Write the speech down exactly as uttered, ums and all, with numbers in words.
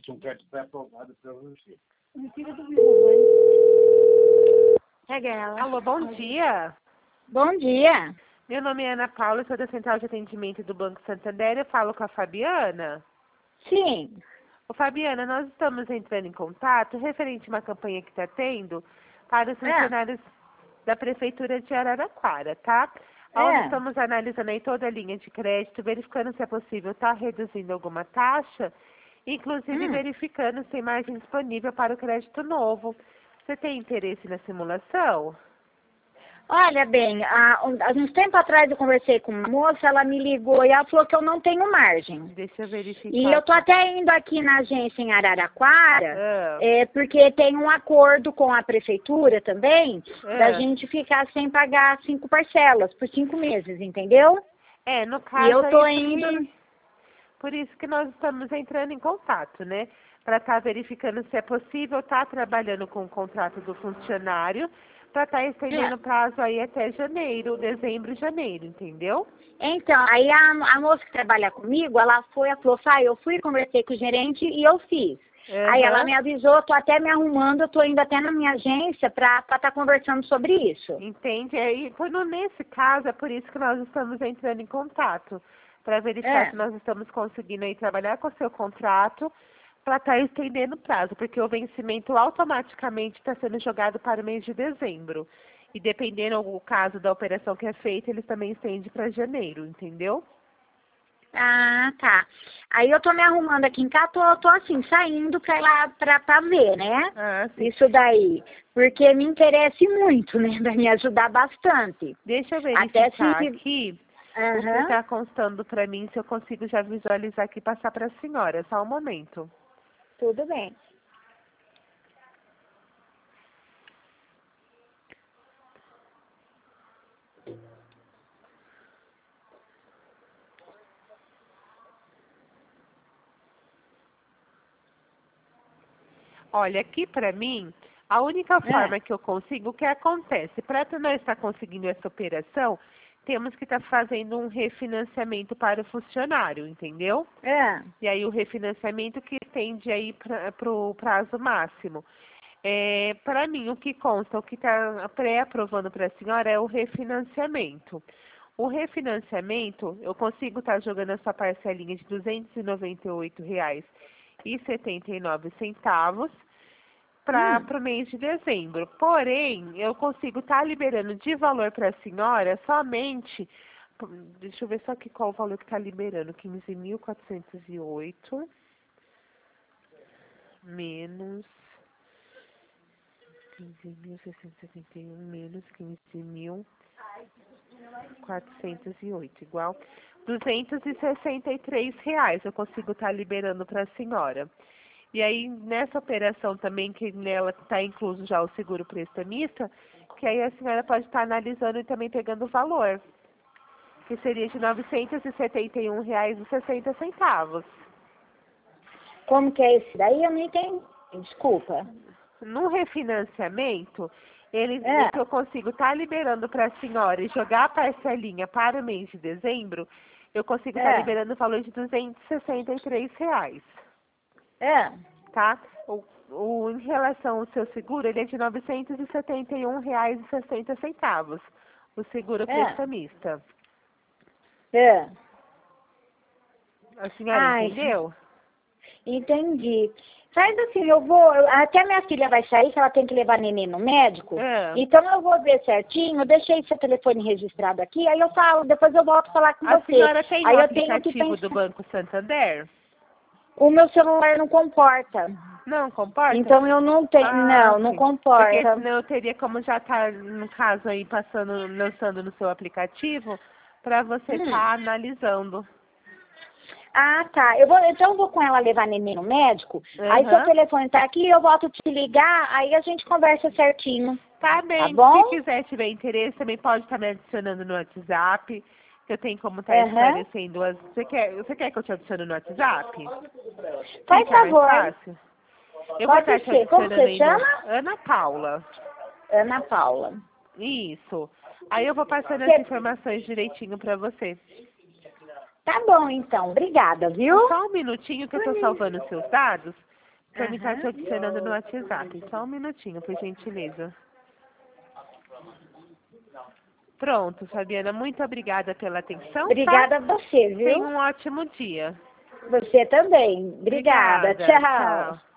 um crédito pré-aprovado para você. Pega ela. Alô, bom dia. Bom dia. Meu nome é Ana Paula, sou da Central de Atendimento do Banco Santander. Eu falo com a Fabiana. Sim. Ô, Fabiana, nós estamos entrando em contato referente a uma campanha que está tendo para os funcionários da Prefeitura de Araraquara, tá? Onde É. estamos analisando aí toda a linha de crédito, verificando se é possível estar reduzindo alguma taxa, inclusive Hum. verificando se tem margem disponível para o crédito novo. Você tem interesse na simulação? Olha bem, há um- há uns tempos atrás eu conversei com uma moça, ela me ligou e ela falou que eu não tenho margem. Deixa eu verificar. E eu tô aqui. até indo aqui na agência em Araraquara, Ah. é, porque tem um acordo com a prefeitura também, Ah. da gente ficar sem pagar cinco parcelas por cinco meses, entendeu? É, no caso E eu tô aí, indo... por isso que nós estamos entrando em contato, né? Para estar verificando se é possível estar trabalhando com o contrato do funcionário, para estar estendendo o prazo aí até janeiro, dezembro e janeiro, entendeu? Então, aí a, a moça que trabalha comigo, ela foi, ela falou, Fai, eu fui, conversei com o gerente e eu fiz. Aí ela Aham. me avisou, tô até me arrumando, eu tô indo até na minha agência para estar conversando sobre isso. Entende? Aí, quando nesse caso, é por isso que nós estamos entrando em contato, para verificar É. se nós estamos conseguindo aí trabalhar com o seu contrato, para estar estendendo o prazo, porque o vencimento automaticamente está sendo jogado para o mês de dezembro. E dependendo do caso da operação que é feita, eles também estendem para janeiro, entendeu? Ah, tá. Aí eu tô me arrumando aqui em casa, tô, tô assim, saindo pra ir lá pra, pra ver, né? Ah, sim. Isso daí. Porque me interessa muito, né? Vai me ajudar bastante. Deixa eu Até verificar se... aqui o que Aham. está constando para mim, se eu consigo já visualizar aqui e passar para a senhora. Só um momento. Tudo bem. Olha, aqui para mim, a única É. forma que eu consigo, o que acontece? Para nós estar conseguindo essa operação, temos que estar fazendo um refinanciamento para o funcionário, entendeu? É. E aí o refinanciamento que estende aí para o prazo máximo. É, para mim, o que consta, o que está pré-aprovando para a senhora é o refinanciamento. O refinanciamento, eu consigo estar jogando essa parcelinha de duzentos e noventa e oito reais e setenta e nove centavos para Hum. o mês de dezembro. Porém, eu consigo estar liberando de valor para a senhora somente, deixa eu ver só aqui qual o valor que está liberando, quinze mil quatrocentos e oito menos quinze mil seiscentos e setenta e um menos quinze mil quatrocentos e oito, igual duzentos e sessenta e três reais eu consigo estar liberando para a senhora. E aí, nessa operação também, que nela está incluso já o seguro prestamista, que aí a senhora pode estar analisando e também pegando o valor, que seria de novecentos e setenta e um reais e sessenta centavos. Como que é esse daí? Eu não entendi. Desculpa. No refinanciamento, ele, É. eu consigo estar liberando para a senhora e jogar a parcelinha para o mês de dezembro, eu consigo estar É. liberando o valor de duzentos e sessenta e três reais, É. tá? O, o, em relação ao seu seguro, ele é de novecentos e setenta e um reais e sessenta centavos, o seguro É. prestamista. É. A senhora Ai, entendeu? entendi. Faz assim, eu vou. eu- Até minha filha vai sair, que ela tem que levar neném no médico. É. Então eu vou ver certinho. Eu deixei seu telefone registrado aqui, aí eu falo, depois eu volto falar com A você. senhora tem Aí o eu tenho que aplicativo do pensar. Banco Santander? O meu celular não comporta. Não comporta? Então eu não tenho. Ah, Não, não sim. Porque comporta. senão eu teria como já estar, no caso aí, passando, lançando no seu aplicativo, para você Hum. estar analisando. Ah, tá. Eu vou, então eu vou com ela levar neném no médico. Aí seu Aham. telefone tá aqui, eu volto te ligar, aí a gente conversa certinho. Tá bem. bom? Se quiser, tiver interesse, também pode estar me adicionando no WhatsApp, que eu tenho como estar Aham. esclarecendo as... Você quer, você quer que eu te adicione no WhatsApp? Faz Fica mais favor. fácil? Eu vou Pode estar te ser. Como adicionando você aí no... chama? Ana Paula. Ana Paula. Isso. Aí eu vou passando Você- as informações direitinho para você. Tá bom, então. Obrigada, viu? Só um minutinho que eu estou salvando os seus dados Pra me estar te Aham. adicionando no WhatsApp. Só um minutinho, por gentileza. Pronto, Fabiana, muito obrigada pela atenção, Obrigada a tá? você, Tenha viu? um ótimo dia. Você também. Obrigada. Obrigada. Tchau. Tchau.